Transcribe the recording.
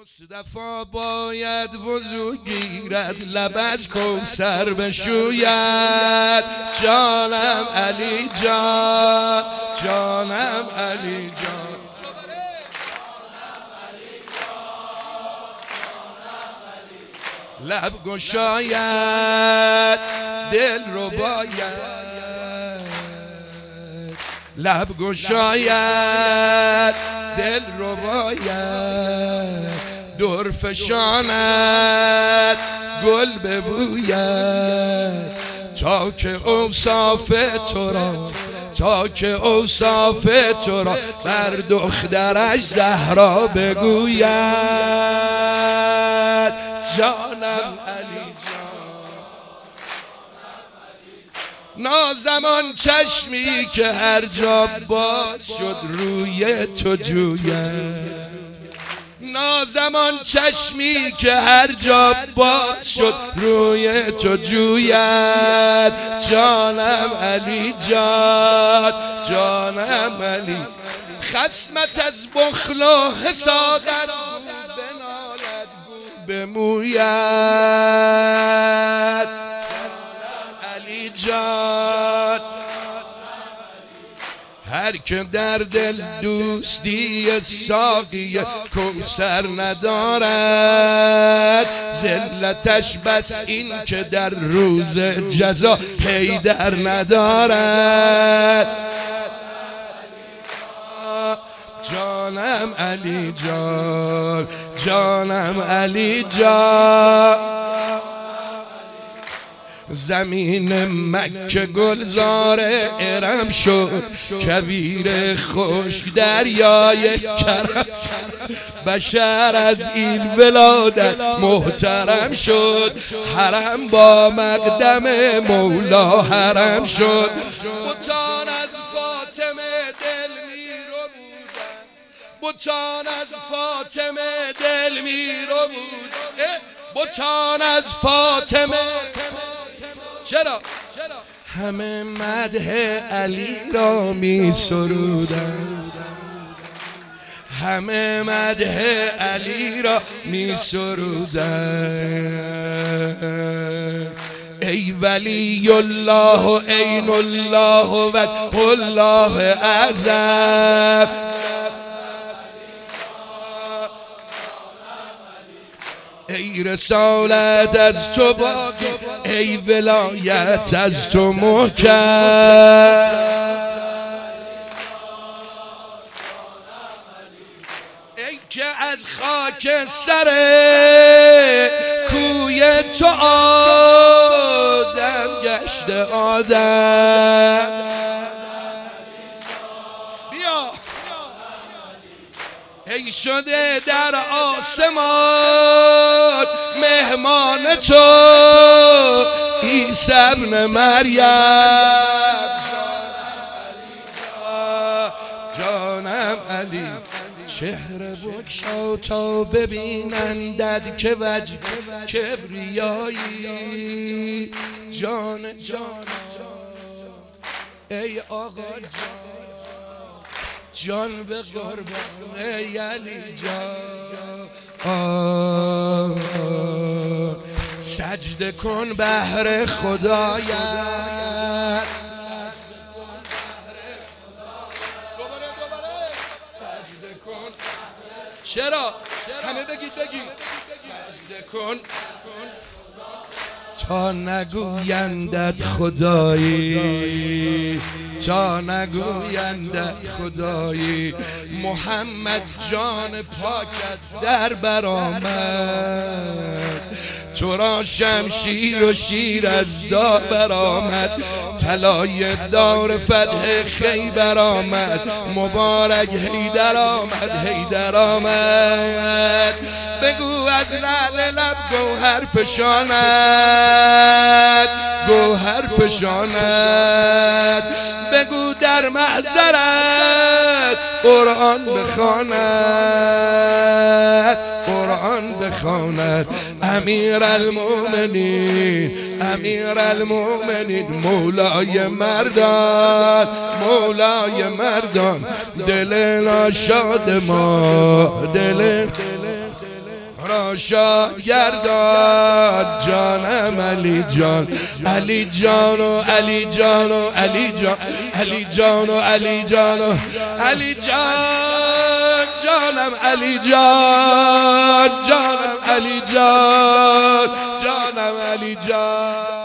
مصطفی باید وضو گیرد لب از کوثر بشوید جانم علی جان جانم علی جان لب گشاید دل رو باید لب گشاید دل رو باید دور فشاند گل ببوید تا که اوصاف تو را بر دخترش زهرا بگوید جانم علی جان نازمان چشمی که هر جا باز شد روی تو جوید نازمان چشمی که هر جا باز شد روی تو جوید جانم علی جان جانم علی خصمت از بخل و حسادت بنالد بموید علی جان هر که در دل دوستی ساقی کوثر ندارد ذلتش بس این که در روز جزا حیدر ندارد جانم علی جان جانم علی جان زمین مکه گلزار ارم شد کویر خشک دریای کرم بشر از این ولادت محترم شد حرم با مقدم مولا حرم شد بتان از فاطمه دل میرو بودن بتان از فاطمه دل میرو بودن بتان از فاطمه چرا؟ همه مدح علی را می سرودند همه مدح علی را می سرودند ای ولی الله عین الله و الله اعظم ای رسالت از تو باقی ای ولایت از تو محکم ای که از خاک سر کوی تو آدم گشته آدم ای شده در آسمان مهمان تو عیسی ابن مریم جانم علی چهره بگشا تا ببینندت که وجه کبریایی جان جان ای آقا جان به قربان علی جان سجده کن بهر خدایت سجده کن چرا؟ همه بگید سجده کن تا نگویندت خدایی تا نگویندت خدایی محمد جان پاکت در برآمد تو را شمشیر و شیر از دا برآمد طلای دار فتح خیبر آمد مبارک حیدر آمد حیدر آمد بگو از لعل لب گوهر فشاند گوهر فشاند بگو در محضرت قرآن بخواند قرآن بخواند امیر المؤمنین مولای مردان مولای مردان دل ناشاد ما دل را شاد گرداد جانم علی جان، علی جان و علی جان و علی جان، علی جان و علی جان و علی جان، جانم علی جان، جانم علی جان، جانم علی جان.